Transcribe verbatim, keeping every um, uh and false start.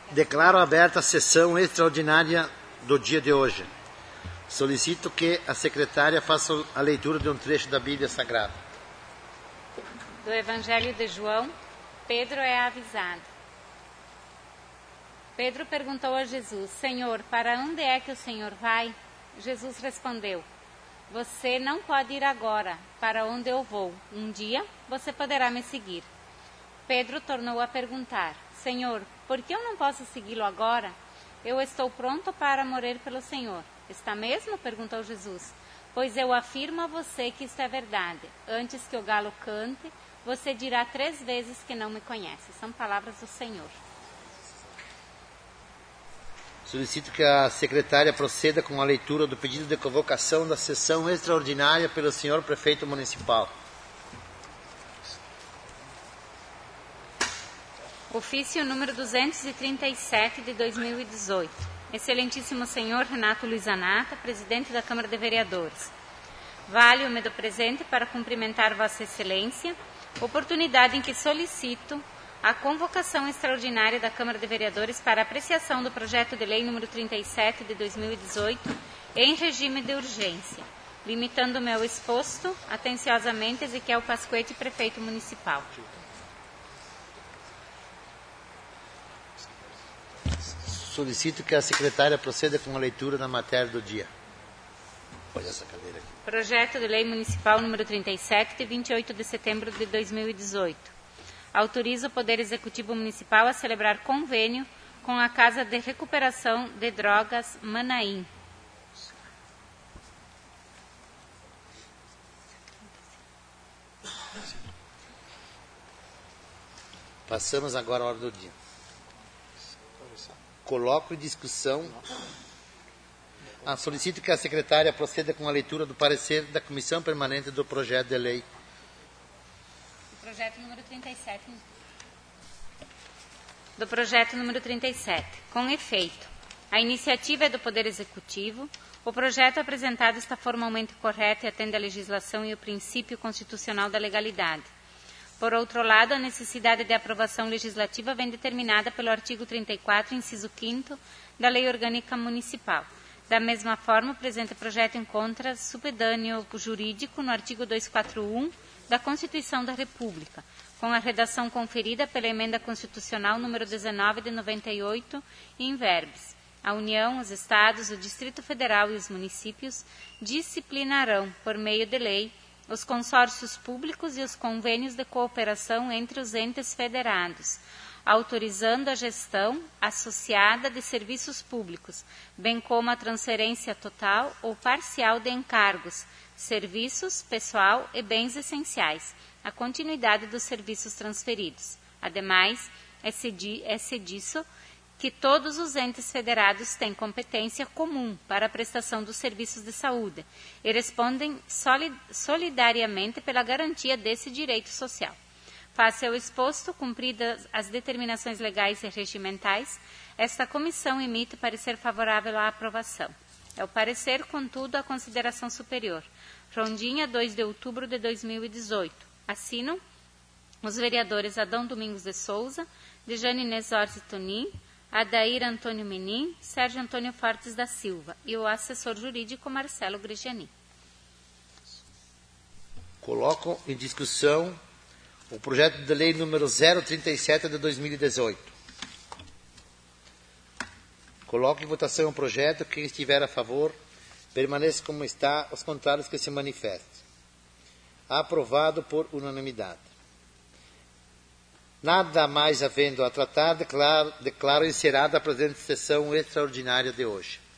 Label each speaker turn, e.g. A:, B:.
A: Declaro aberta a sessão extraordinária do dia de hoje. Solicito que a secretária faça a leitura de um trecho da Bíblia Sagrada.
B: Do Evangelho de João, Pedro é avisado. Pedro perguntou a Jesus: Senhor, para onde é que o Senhor vai? Jesus respondeu: Você não pode ir agora para onde eu vou. Um dia você poderá me seguir. Pedro tornou a perguntar: Senhor, por que eu não posso segui-lo agora? Eu estou pronto para morrer pelo Senhor. Está mesmo? Perguntou Jesus. Pois eu afirmo a você que isto é verdade. Antes que o galo cante, você dirá três vezes que não me conhece. São palavras do Senhor.
A: Solicito que a secretária proceda com a leitura do pedido de convocação da sessão extraordinária pelo senhor prefeito municipal.
B: Ofício número duzentos e trinta e sete de dois mil e dezoito. Excelentíssimo senhor Renato Luiz Anata, presidente da Câmara de Vereadores. Valho-me do presente para cumprimentar Vossa Excelência, oportunidade em que solicito a convocação extraordinária da Câmara de Vereadores para apreciação do projeto de lei número trinta e sete de dois mil e dezoito em regime de urgência. Limitando-me ao exposto, atenciosamente Ezequiel Pasquete, prefeito municipal.
A: Solicito que a secretária proceda com a leitura da matéria do dia. Olha essa cadeira aqui.
B: Projeto de Lei Municipal número trinta e sete, de vinte e oito de setembro de dois mil e dezoito. Autoriza o Poder Executivo Municipal a celebrar convênio com a Casa de Recuperação de Drogas Manaim.
A: Passamos agora à hora do dia. Coloco em discussão. Ah, solicito que a secretária proceda com a leitura do parecer da Comissão Permanente do Projeto de Lei.
B: Projeto número trinta e sete. Do projeto número trinta e sete. Com efeito, a iniciativa é do Poder Executivo. O projeto apresentado está formalmente correto e atende à legislação e o princípio constitucional da legalidade. Por outro lado, a necessidade de aprovação legislativa vem determinada pelo artigo trinta e quatro, inciso quinto, da Lei Orgânica Municipal. Da mesma forma, o presente projeto encontra supedâneo jurídico no artigo duzentos e quarenta e um da Constituição da República, com a redação conferida pela Emenda Constitucional número dezenove de noventa e oito, in verbis. A União, os Estados, o Distrito Federal e os municípios disciplinarão, por meio de lei, os consórcios públicos e os convênios de cooperação entre os entes federados, autorizando a gestão associada de serviços públicos, bem como a transferência total ou parcial de encargos, serviços, pessoal e bens essenciais, a continuidade dos serviços transferidos. Ademais, é disso que todos os entes federados têm competência comum para a prestação dos serviços de saúde e respondem solidariamente pela garantia desse direito social. Face ao exposto, cumpridas as determinações legais e regimentais, esta comissão emite parecer favorável à aprovação. É o parecer, contudo, à consideração superior. Rondinha, dois de outubro de dois mil e dezoito. Assinam os vereadores Adão Domingos de Souza, Dejane Inês Orsi Tonin, Adair Antônio Menin, Sérgio Antônio Fortes da Silva e o assessor jurídico Marcelo Grigiani.
A: Coloco em discussão o projeto de lei número zero trinta e sete de dois mil e dezoito. Coloco em votação o projeto. Quem estiver a favor, permaneça como está, os contrários que se manifestem. Aprovado por unanimidade. Nada mais havendo a tratar, declaro, declaro encerrada a presente sessão extraordinária de hoje.